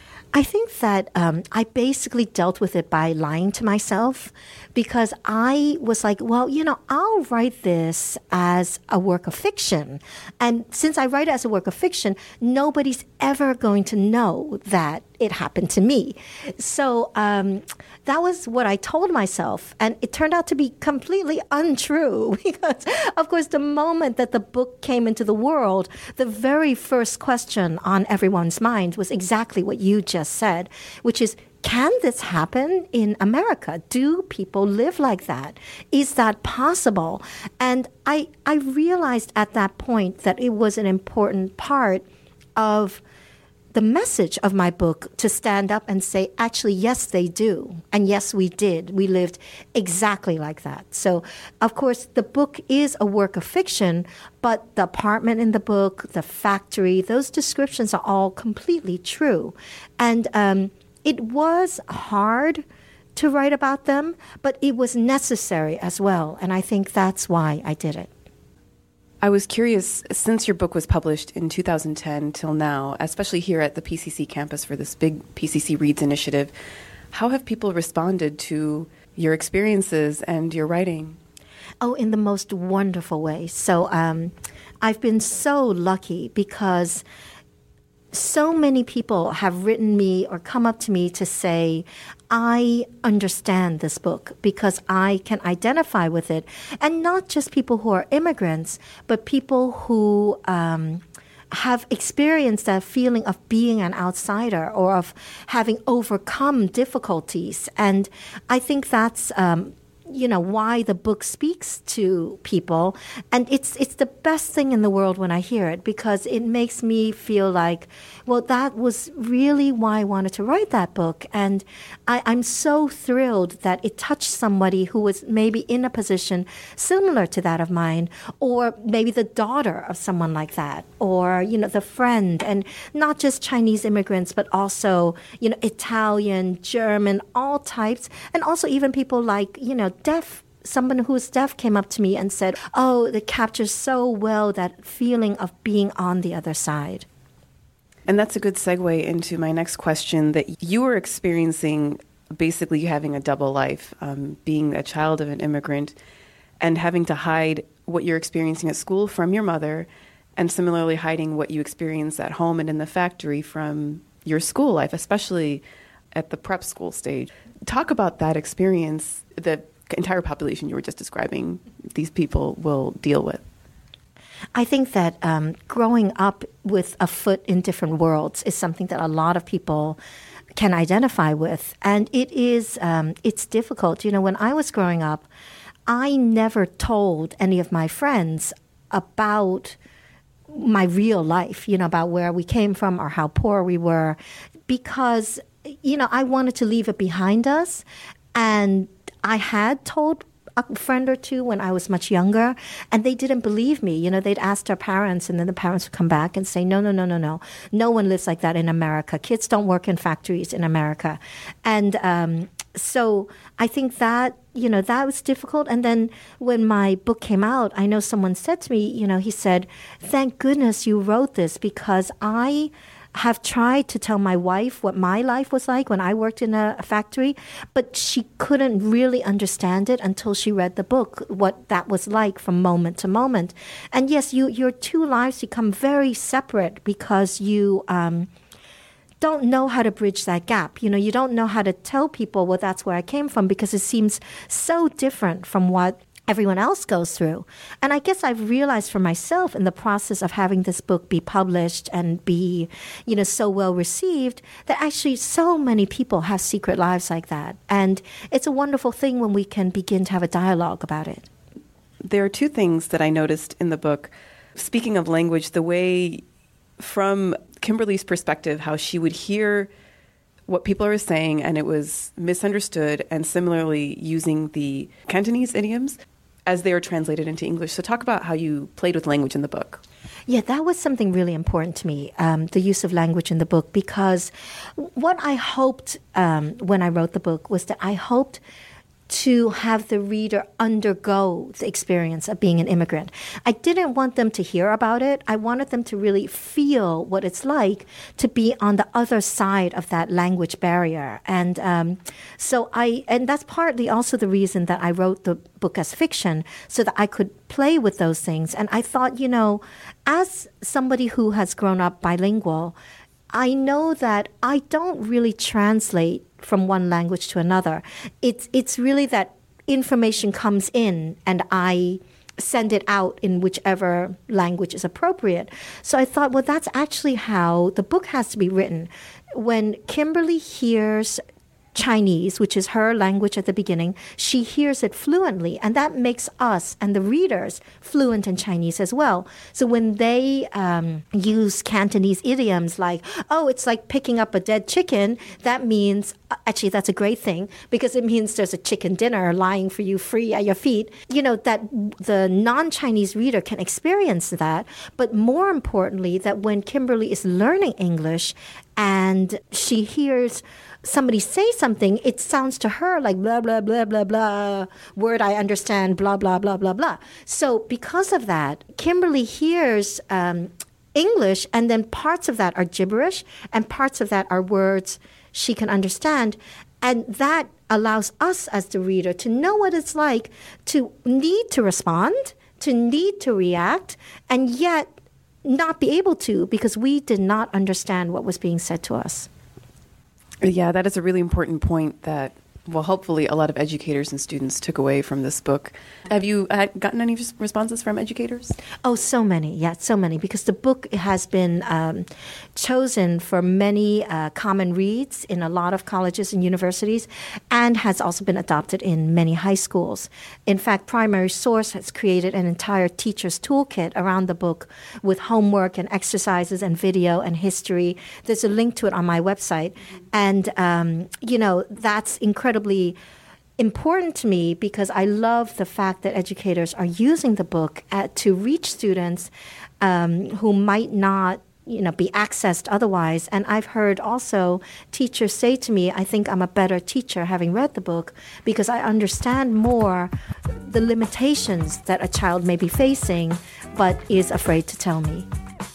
I think that um, I basically dealt with it by lying to myself, because I was like, well, you know, I'll write this as a work of fiction. And since I write it as a work of fiction, nobody's ever going to know that it happened to me. So um, that was what I told myself. And it turned out to be completely untrue because, of course, the moment that the book came into the world, the very first question on everyone's mind was exactly what you just said, which is, can this happen in America? Do people live like that? Is that possible? And I, I realized at that point that it was an important part of the message of my book to stand up and say, actually, yes, they do. And yes, we did. We lived exactly like that. So, of course, the book is a work of fiction, but the apartment in the book, the factory, those descriptions are all completely true. And um, it was hard to write about them, but it was necessary as well. And I think that's why I did it. I was curious, since your book was published in two thousand ten till now, especially here at the P C C campus for this big P C C Reads initiative, how have people responded to your experiences and your writing? Oh, in the most wonderful way. So um, I've been so lucky because so many people have written me or come up to me to say, I understand this book because I can identify with it. And not just people who are immigrants, but people who um, have experienced that feeling of being an outsider or of having overcome difficulties. And I think that's um, you know, why the book speaks to people. And it's it's the best thing in the world when I hear it, because it makes me feel like, well, that was really why I wanted to write that book. And I, I'm so thrilled that it touched somebody who was maybe in a position similar to that of mine, or maybe the daughter of someone like that, or, you know, the friend, and not just Chinese immigrants, but also, you know, Italian, German, all types, and also even people like, you know, deaf. Someone who's deaf came up to me and said, oh, it captures so well that feeling of being on the other side. And that's a good segue into my next question, that you were experiencing basically having a double life, um, being a child of an immigrant and having to hide what you're experiencing at school from your mother, and similarly hiding what you experience at home and in the factory from your school life, especially at the prep school stage. Talk about that experience, the entire population you were just describing, these people will deal with. I think that um, growing up with a foot in different worlds is something that a lot of people can identify with. And it is, um, it's difficult. You know, when I was growing up, I never told any of my friends about my real life, you know, about where we came from or how poor we were, because, you know, I wanted to leave it behind us. And I had told a friend or two when I was much younger, and they didn't believe me. You know, they'd ask their parents, and then the parents would come back and say, no, no, no, no, no. No one lives like that in America. Kids don't work in factories in America. And um, so I think that, you know, that was difficult. And then when my book came out, I know someone said to me, you know, he said, thank goodness you wrote this, because I have tried to tell my wife what my life was like when I worked in a factory, but she couldn't really understand it until she read the book, what that was like from moment to moment. And yes, you, your two lives become very separate because you um, don't know how to bridge that gap. You know, you don't know how to tell people, well, that's where I came from, because it seems so different from what everyone else goes through. And I guess I've realized for myself in the process of having this book be published and be, you know, so well received, that actually so many people have secret lives like that. And it's a wonderful thing when we can begin to have a dialogue about it. There are two things that I noticed in the book. Speaking of language, the way from Kimberly's perspective, how she would hear what people are saying and it was misunderstood, and similarly using the Cantonese idioms as they are translated into English. So talk about how you played with language in the book. Yeah, that was something really important to me, um, the use of language in the book, because what I hoped um, when I wrote the book was that I hoped to have the reader undergo the experience of being an immigrant. I didn't want them to hear about it. I wanted them to really feel what it's like to be on the other side of that language barrier. And um, so I, and that's partly also the reason that I wrote the book as fiction, so that I could play with those things. And I thought, you know, as somebody who has grown up bilingual, I know that I don't really translate from one language to another. It's it's really that information comes in and I send it out in whichever language is appropriate. So I thought, well, that's actually how the book has to be written. When Kimberly hears Chinese, which is her language at the beginning, she hears it fluently, and that makes us and the readers fluent in Chinese as well. So when they um, use Cantonese idioms like, oh, it's like picking up a dead chicken, that means, actually, that's a great thing, because it means there's a chicken dinner lying for you free at your feet. You know, that the non-Chinese reader can experience that, but more importantly, that when Kimberly is learning English and she hears somebody say something, it sounds to her like blah, blah, blah, blah, blah, word I understand, blah, blah, blah, blah, blah. So because of that, Kimberly hears um, English, and then parts of that are gibberish, and parts of that are words she can understand. And that allows us as the reader to know what it's like to need to respond, to need to react, and yet not be able to because we did not understand what was being said to us. Yeah, that is a really important point that, well, hopefully a lot of educators and students took away from this book. Have you uh, gotten any responses from educators? Oh, so many. Yeah, so many. Because the book has been um, chosen for many uh, common reads in a lot of colleges and universities, and has also been adopted in many high schools. In fact, Primary Source has created an entire teacher's toolkit around the book with homework and exercises and video and history. There's a link to it on my website. And, um, you know, that's incredibly important to me because I love the fact that educators are using the book at, to reach students um, who might not, you know, be accessed otherwise. And I've heard also teachers say to me, I think I'm a better teacher having read the book because I understand more the limitations that a child may be facing but is afraid to tell me.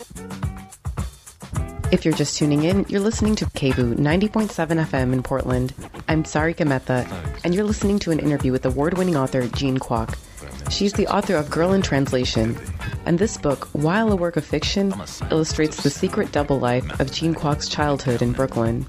If you're just tuning in, you're listening to K B O O ninety point seven F M in Portland. I'm Sarika Mehta, and you're listening to an interview with award-winning author Jean Kwok. She's the author of Girl in Translation, and this book, while a work of fiction, illustrates the secret double life of Jean Kwok's childhood in Brooklyn.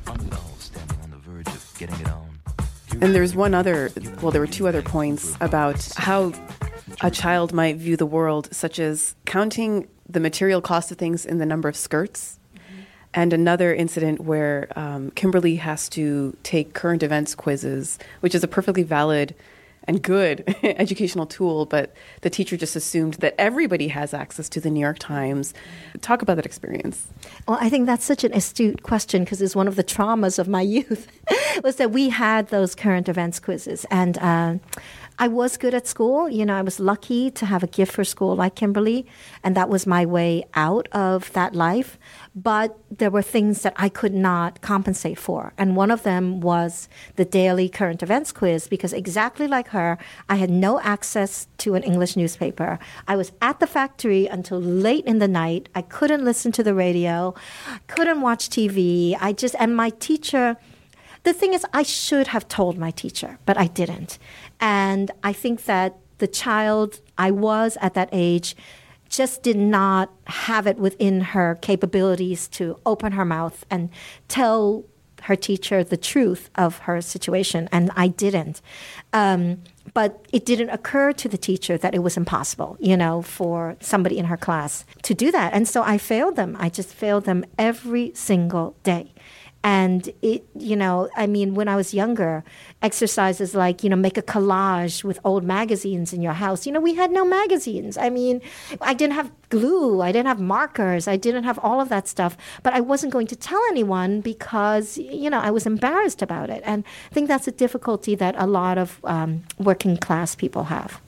And there's one other, well, there were two other points about how a child might view the world, such as counting the material cost of things in the number of skirts. And another incident where um, Kimberly has to take current events quizzes, which is a perfectly valid and good educational tool, but the teacher just assumed that everybody has access to the New York Times. Talk about that experience. Well, I think that's such an astute question because it's one of the traumas of my youth was that we had those current events quizzes. And uh, I was good at school. You know, I was lucky to have a gift for school like Kimberly, and that was my way out of that life. But there were things that I could not compensate for. And one of them was the daily current events quiz, because exactly like her, I had no access to an English newspaper. I was at the factory until late in the night. I couldn't listen to the radio, couldn't watch T V. I just, and my teacher, the thing is, I should have told my teacher, but I didn't. And I think that the child I was at that age just did not have it within her capabilities to open her mouth and tell her teacher the truth of her situation, and I didn't. Um, but it didn't occur to the teacher that it was impossible, you know, for somebody in her class to do that. And so I failed them. I just failed them every single day. And it, you know, I mean, when I was younger, exercises like, you know, make a collage with old magazines in your house. You know, we had no magazines. I mean, I didn't have glue. I didn't have markers. I didn't have all of that stuff. But I wasn't going to tell anyone because, you know, I was embarrassed about it. And I think that's a difficulty that a lot of um, working class people have.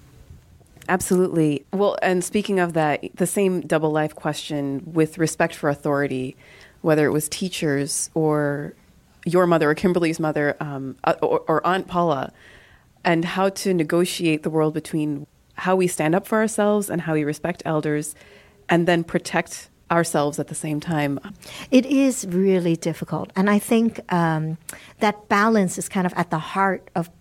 Absolutely. Well, and speaking of that, the same double life question with respect for authority, whether it was teachers or your mother or Kimberly's mother um, or, or Aunt Paula, and how to negotiate the world between how we stand up for ourselves and how we respect elders and then protect ourselves at the same time. It is really difficult. And I think um, that balance is kind of at the heart of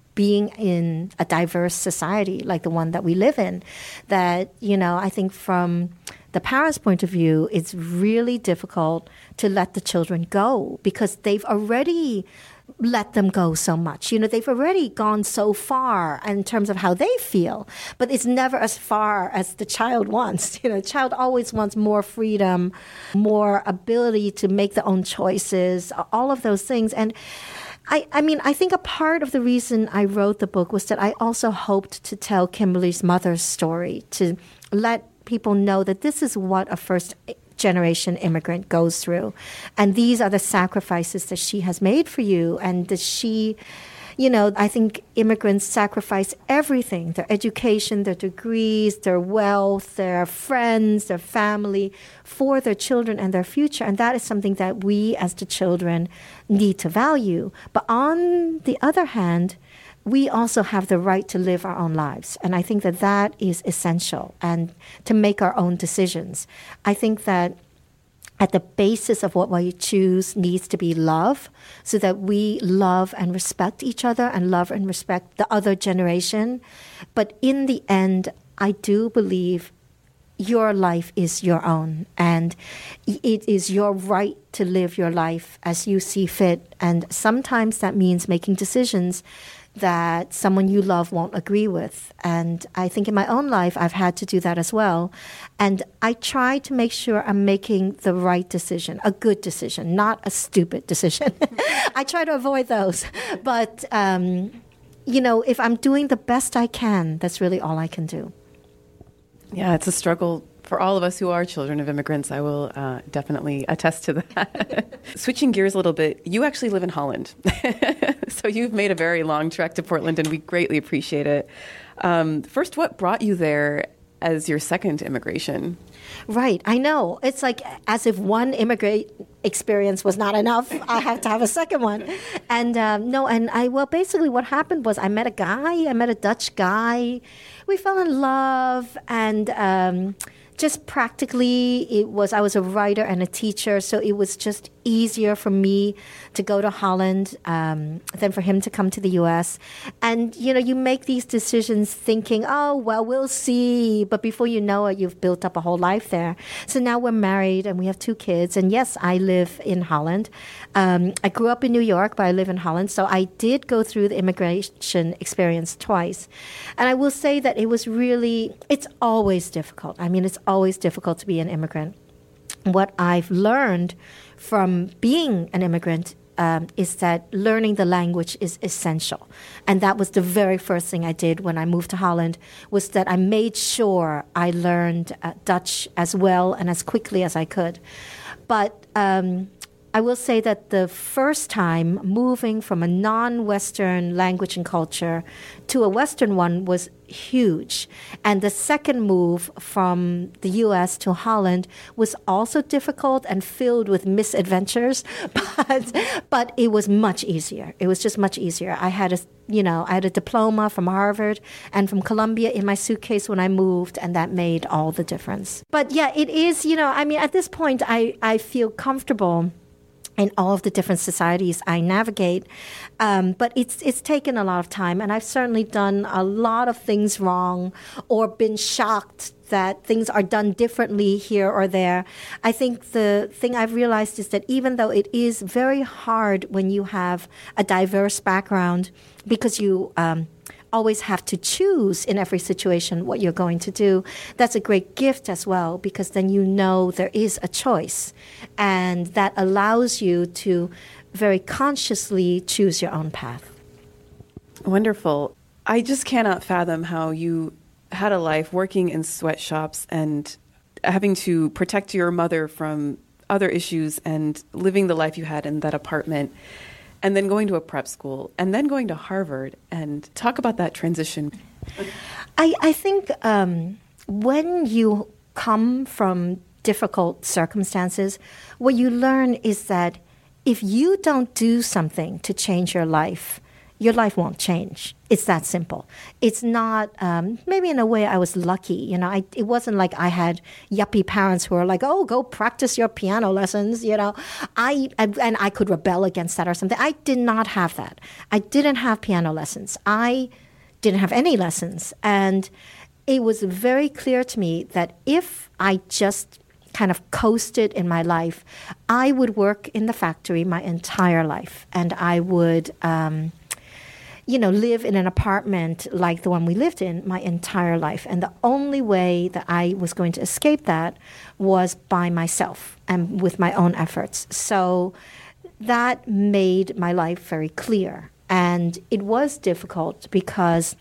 being in a diverse society like the one that we live in, that, you know, I think from the parents' point of view, it's really difficult to let the children go because they've already let them go so much. You know, they've already gone so far in terms of how they feel, but it's never as far as the child wants. You know, the child always wants more freedom, more ability to make their own choices, all of those things. And I, I mean, I think a part of the reason I wrote the book was that I also hoped to tell Kimberly's mother's story, to let people know that this is what a first generation immigrant goes through. And these are the sacrifices that she has made for you. And that she, you know, I think immigrants sacrifice everything, their education, their degrees, their wealth, their friends, their family, for their children and their future. And that is something that we as the children need to value. But on the other hand, we also have the right to live our own lives. And I think that that is essential, and to make our own decisions. I think that at the basis of what we choose needs to be love, so that we love and respect each other and love and respect the other generation. But in the end, I do believe your life is your own, and it is your right to live your life as you see fit. And sometimes that means making decisions that someone you love won't agree with. And I think in my own life, I've had to do that as well. And I try to make sure I'm making the right decision, a good decision, not a stupid decision. I try to avoid those. But, um, you know, if I'm doing the best I can, that's really all I can do. Yeah, it's a struggle for all of us who are children of immigrants. I will uh, definitely attest to that. Switching gears a little bit, you actually live in Holland. So you've made a very long trek to Portland, and we greatly appreciate it. Um, first, what brought you there as your second immigration? Right, I know. It's like as if one immigrant experience was not enough. I have to have a second one. And um, no, and I, well, basically what happened was I met a guy, I met a Dutch guy. We fell in love, and um, just practically it was, I was a writer and a teacher, so it was just easier for me to go to Holland um, than for him to come to the U S. And, you know, you make these decisions thinking, oh, well, we'll see. But before you know it, you've built up a whole life there. So now we're married and we have two kids. And yes, I live in Holland. Um, I grew up in New York, but I live in Holland. So I did go through the immigration experience twice. And I will say that it was really, it's always difficult. I mean, it's always difficult to be an immigrant. What I've learned from being an immigrant um, is that learning the language is essential. And that was the very first thing I did when I moved to Holland, was that I made sure I learned uh, Dutch as well and as quickly as I could. But um, I will say that the first time moving from a non-Western language and culture to a Western one was huge. And the second move from the U S to Holland was also difficult and filled with misadventures, but but it was much easier. It was just much easier. I had a you know, I had a diploma from Harvard and from Columbia in my suitcase when I moved, and that made all the difference. But yeah, it is, you know, I mean, at this point, I, I feel comfortable in all of the different societies I navigate. Um, but it's it's taken a lot of time, and I've certainly done a lot of things wrong or been shocked that things are done differently here or there. I think the thing I've realized is that even though it is very hard when you have a diverse background, because you um, always have to choose in every situation what you're going to do, that's a great gift as well, because then you know there is a choice, and that allows you to very consciously choose your own path. Wonderful. I just cannot fathom how you had a life working in sweatshops and having to protect your mother from other issues and living the life you had in that apartment, and then going to a prep school, and then going to Harvard. And talk about that transition. I, I think um, when you come from difficult circumstances, what you learn is that if you don't do something to change your life, your life won't change. It's that simple. It's not, um, maybe in a way I was lucky. You know, I, it wasn't like I had yuppie parents who were like, oh, go practice your piano lessons, you know. I, I and I could rebel against that or something. I did not have that. I didn't have piano lessons. I didn't have any lessons. And it was very clear to me that if I just kind of coasted in my life, I would work in the factory my entire life. And I would... Um, you know, live in an apartment like the one we lived in my entire life. And the only way that I was going to escape that was by myself and with my own efforts. So that made my life very clear. And it was difficult because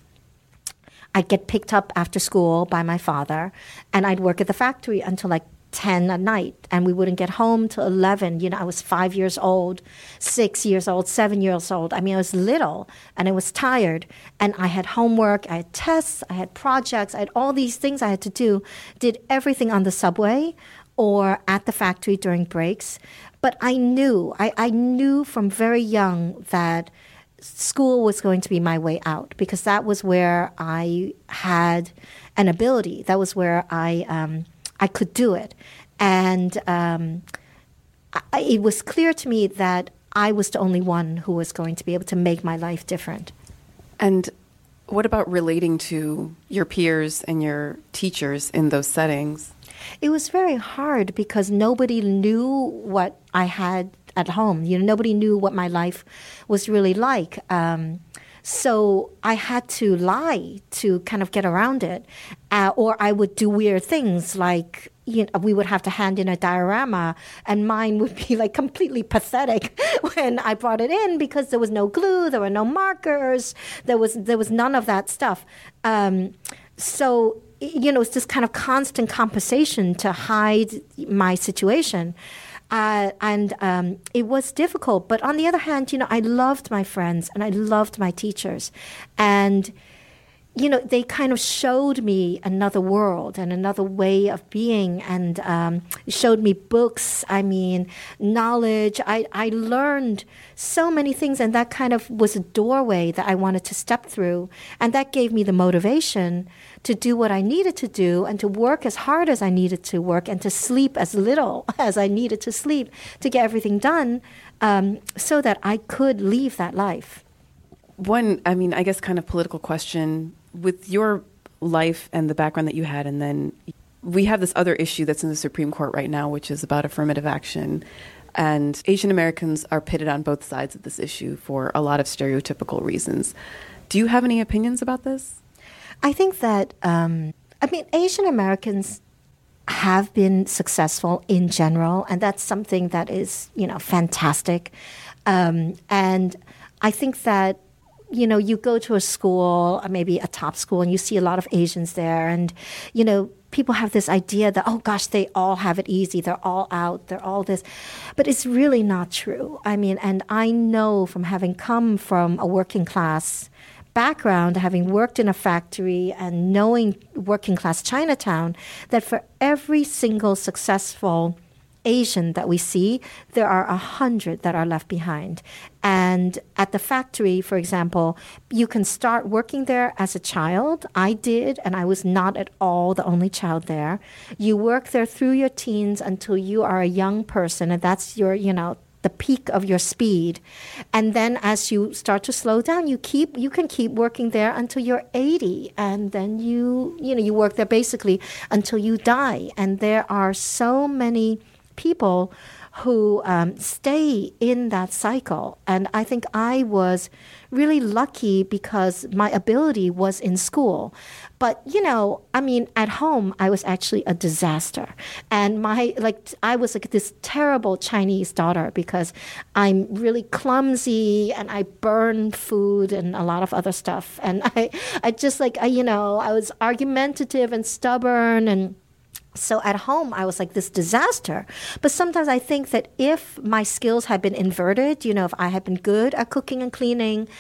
I'd get picked up after school by my father, and I'd work at the factory until like ten at night, and we wouldn't get home till eleven. You know, I was five years old, six years old, seven years old. I mean, I was little, and I was tired, and I had homework, I had tests, I had projects, I had all these things I had to do, did everything on the subway or at the factory during breaks. But I knew, I, I knew from very young that school was going to be my way out, because that was where I had an ability. That was where I... Um, I could do it. And um, I, it was clear to me that I was the only one who was going to be able to make my life different. And what about relating to your peers and your teachers in those settings? It was very hard because nobody knew what I had at home. You know, nobody knew what my life was really like. Um, So I had to lie to kind of get around it. Uh, or I would do weird things like, you know, we would have to hand in a diorama, and mine would be like completely pathetic when I brought it in because there was no glue, there were no markers, there was there was none of that stuff. Um, so, you know, it's this kind of constant compensation to hide my situation. Uh, and um, it was difficult. But on the other hand, you know, I loved my friends and I loved my teachers. And, you know, they kind of showed me another world and another way of being, and um, showed me books, I mean, knowledge. I, I learned so many things, and that kind of was a doorway that I wanted to step through. And that gave me the motivation to do what I needed to do and to work as hard as I needed to work and to sleep as little as I needed to sleep to get everything done, um, so that I could leave that life. One, I mean, I guess kind of political question. With your life and the background that you had, and then we have this other issue that's in the Supreme Court right now, which is about affirmative action. And Asian Americans are pitted on both sides of this issue for a lot of stereotypical reasons. Do you have any opinions about this? I think that, um, I mean, Asian Americans have been successful in general, and that's something that is, you know, fantastic. Um, and I think that, you know, you go to a school, maybe a top school, and you see a lot of Asians there, and, you know, people have this idea that, oh gosh, they all have it easy, they're all out, they're all this. But it's really not true. I mean, and I know from having come from a working class background, having worked in a factory and knowing working class Chinatown, that for every single successful Asian that we see, there are a hundred that are left behind. And at the factory, for example, you can start working there as a child. I did, and I was not at all the only child there. You work there through your teens until you are a young person, and that's your, you know, the peak of your speed. And then as you start to slow down, you keep you can keep working there until you're eighty, and then you you know you work there basically until you die. And there are so many people who um, stay in that cycle. And I think I was really lucky because my ability was in school. But, you know, I mean, at home, I was actually a disaster. And my, like, I was like this terrible Chinese daughter because I'm really clumsy and I burn food and a lot of other stuff. And I, I just like, I, you know, I was argumentative and stubborn, and so at home, I was like this disaster. But sometimes I think that if my skills had been inverted, you know, if I had been good at cooking and cleaning,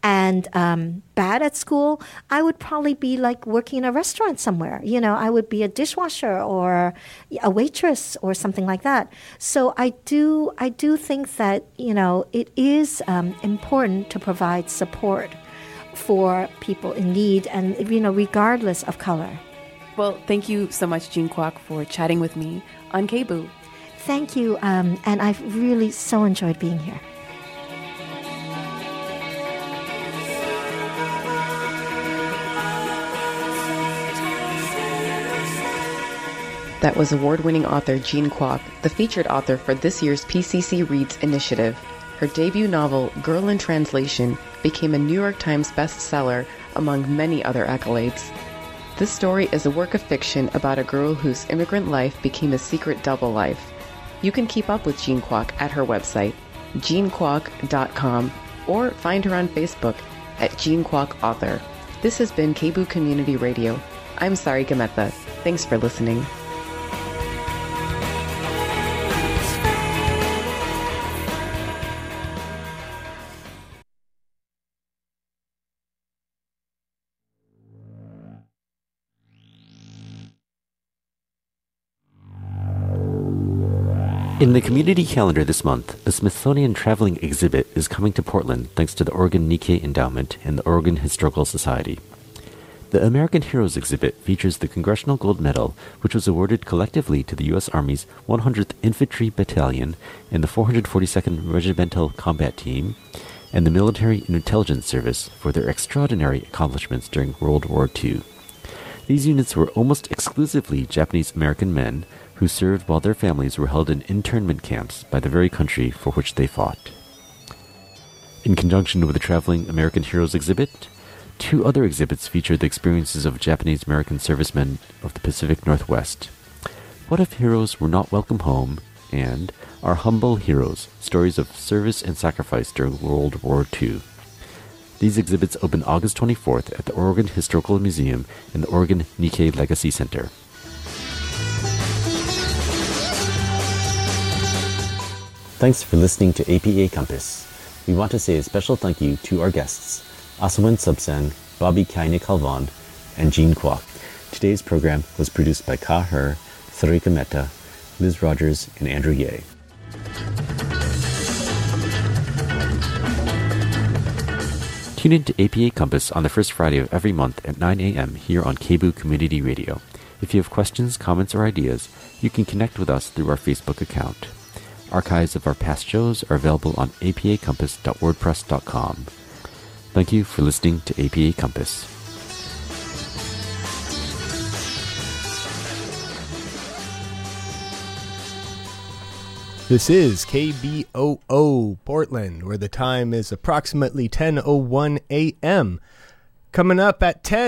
and um, bad at school, I would probably be like working in a restaurant somewhere. You know, I would be a dishwasher or a waitress or something like that. So I do, I do think that, you know, it is um, important to provide support for people in need, and, you know, regardless of color. Well, thank you so much, Jean Kwok, for chatting with me on K B O O. Thank you, um, and I've really so enjoyed being here. That was award-winning author Jean Kwok, the featured author for this year's P C C Reads initiative. Her debut novel, Girl in Translation, became a New York Times bestseller among many other accolades. This story is a work of fiction about a girl whose immigrant life became a secret double life. You can keep up with Jean Kwok at her website, jean kwok dot com, or find her on Facebook at Jean Kwok Author. This has been K B O O Community Radio. I'm Sarika Mehta. Thanks for listening. In the community calendar this month, a Smithsonian traveling exhibit is coming to Portland thanks to the Oregon Nikkei Endowment and the Oregon Historical Society. The American Heroes exhibit features the Congressional Gold Medal, which was awarded collectively to the U S Army's one hundredth Infantry Battalion and the four hundred forty-second Regimental Combat Team, and the Military and Intelligence Service for their extraordinary accomplishments during World War Two. These units were almost exclusively Japanese-American men who served while their families were held in internment camps by the very country for which they fought. In conjunction with the Traveling American Heroes exhibit, two other exhibits feature the experiences of Japanese-American servicemen of the Pacific Northwest. What if heroes were not welcome home? And Our Humble Heroes, Stories of Service and Sacrifice During World War Two. These exhibits open August twenty-fourth at the Oregon Historical Museum and the Oregon Nikkei Legacy Center. Thanks for listening to A P A Compass. We want to say a special thank you to our guests, Asawin Subsan, Bobby Kaine-Calvan, and Jean Kwok. Today's program was produced by Ka Her, Sarika Mehta, Liz Rogers, and Andrew Ye. Tune in to A P A Compass on the first Friday of every month at nine a.m. here on K B O O Community Radio. If you have questions, comments, or ideas, you can connect with us through our Facebook account. Archives of our past shows are available on a p a compass dot wordpress dot com. Thank you for listening to A P A Compass. This is K B O O Portland, where the time is approximately ten oh one a.m. Coming up at ten.